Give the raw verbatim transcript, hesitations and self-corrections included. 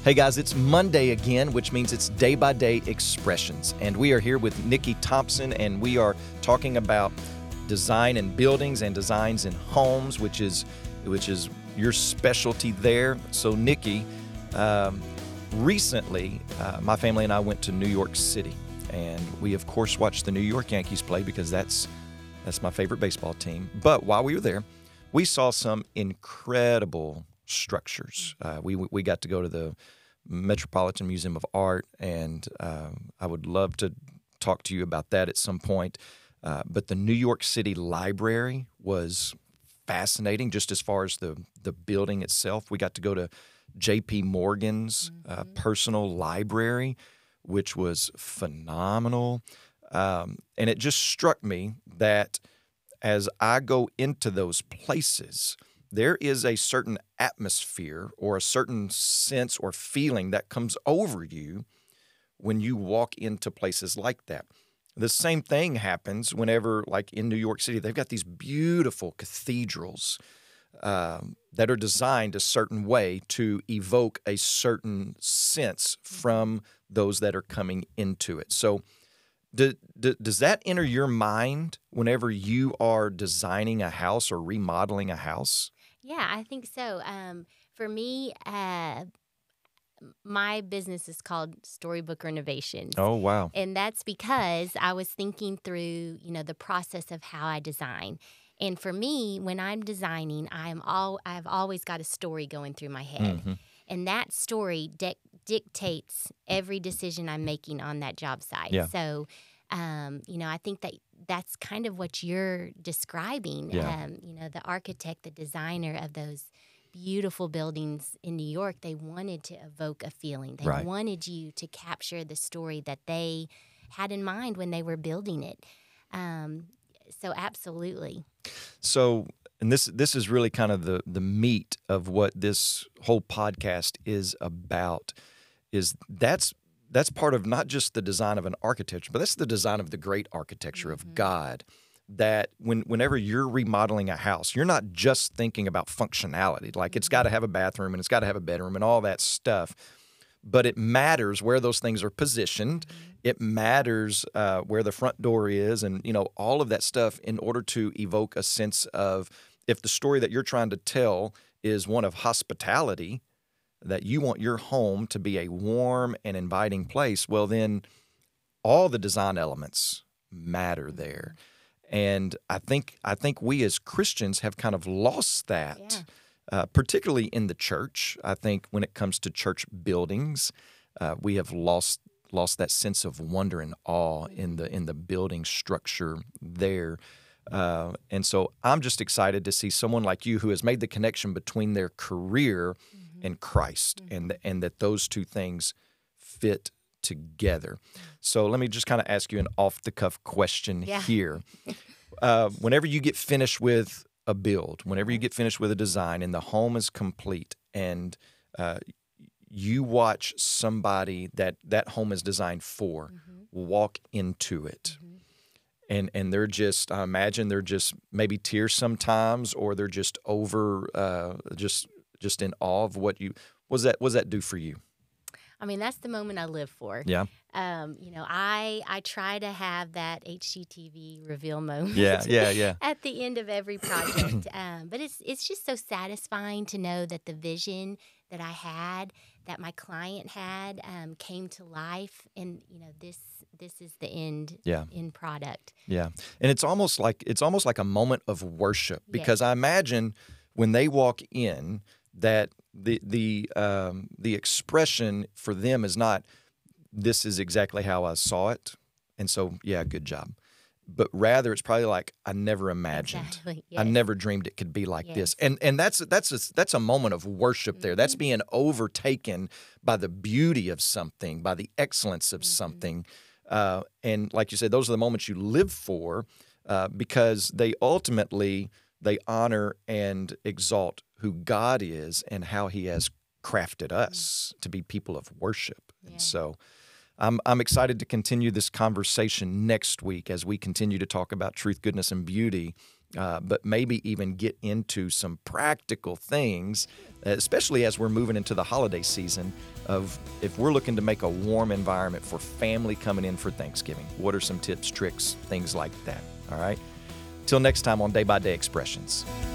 Hey guys, it's Monday again, which means it's Day by Day Expressions. And we are here with Nikki Thompson, and we are talking about design in buildings and designs in homes, which is which is your specialty there. So Nikki, um, recently, uh, my family and I went to New York City, and we of course watched the New York Yankees play because that's that's my favorite baseball team. But while we were there, we saw some incredible structures. Uh, we we got to go to the Metropolitan Museum of Art, and um, I would love to talk to you about that at some point. Uh, but the New York City Library was fascinating, just as far as the the building itself. We got to go to J P Morgan's uh, mm-hmm. personal library, which was phenomenal. Um, and it just struck me that as I go into those places, there is a certain atmosphere or a certain sense or feeling that comes over you when you walk into places like that. The same thing happens whenever, like in New York City, they've got these beautiful cathedrals um, that are designed a certain way to evoke a certain sense from those that are coming into it. So do, do, does that enter your mind whenever you are designing a house or remodeling a house? Yeah, I think so. Um, for me, uh, my business is called Storybook Renovations. Oh, wow. And that's because I was thinking through, you know, the process of how I design. And for me, when I'm designing, I'm all I've always got a story going through my head. Mm-hmm. And that story de- dictates every decision I'm making on that job site. Yeah. So, um, you know, I think that that's kind of what you're describing. Yeah. Um, you know, the architect, the designer of those beautiful buildings in New York, they wanted to evoke a feeling. They right. wanted you to capture the story that they had in mind when they were building it. Um, so absolutely. So, and this this is really kind of the the meat of what this whole podcast is about, is that's that's part of not just the design of an architecture, but that's the design of the great architecture mm-hmm. of God. That when whenever you're remodeling a house, you're not just thinking about functionality, like mm-hmm. it's got to have a bathroom and it's got to have a bedroom and all that stuff. But it matters where those things are positioned. Mm-hmm. It matters uh, where the front door is, and you know all of that stuff in order to evoke a sense of, if the story that you're trying to tell is one of hospitality, that you want your home to be a warm and inviting place, well then all the design elements matter there. And I think I think we as Christians have kind of lost that. Yeah. Uh, particularly in the church. I think when it comes to church buildings, uh, we have lost lost that sense of wonder and awe in the in the building structure there. Uh, and so I'm just excited to see someone like you who has made the connection between their career mm-hmm. and Christ, mm-hmm. and and that those two things fit together. So let me just kind of ask you an off-the-cuff question yeah. here. Uh, whenever you get finished with a build, whenever you get finished with a design and the home is complete, and uh, you watch somebody that that home is designed for mm-hmm. walk into it, mm-hmm. and and they're just, I imagine they're just maybe tears sometimes, or they're just over, uh, just just in awe of what you, what does that, what does that do for you? I mean, that's the moment I live for. Yeah. Um, you know, I I try to have that H G T V reveal moment. Yeah, yeah, yeah. at the end of every project. um, but it's it's just so satisfying to know that the vision that I had, that my client had, um, came to life, and you know, this this is the end yeah. end product. Yeah, and it's almost like it's almost like a moment of worship, because yes. I imagine when they walk in, that the the um, the expression for them is not, this is exactly how I saw it, and so yeah, good job. But rather, it's probably like, I never imagined, exactly. yes. I never dreamed it could be like yes. this, and and that's that's a, that's a moment of worship there. Mm-hmm. That's being overtaken by the beauty of something, by the excellence of mm-hmm. something, uh, and like you said, those are the moments you live for, uh, because they ultimately they honor and exalt who God is and how He has crafted us mm-hmm. to be people of worship. Yeah. And so I'm I'm excited to continue this conversation next week as we continue to talk about truth, goodness, and beauty uh, but maybe even get into some practical things, especially as we're moving into the holiday season, of if we're looking to make a warm environment for family coming in for Thanksgiving. What are some tips, tricks, things like that? All right. Till next time on Day by Day Expressions.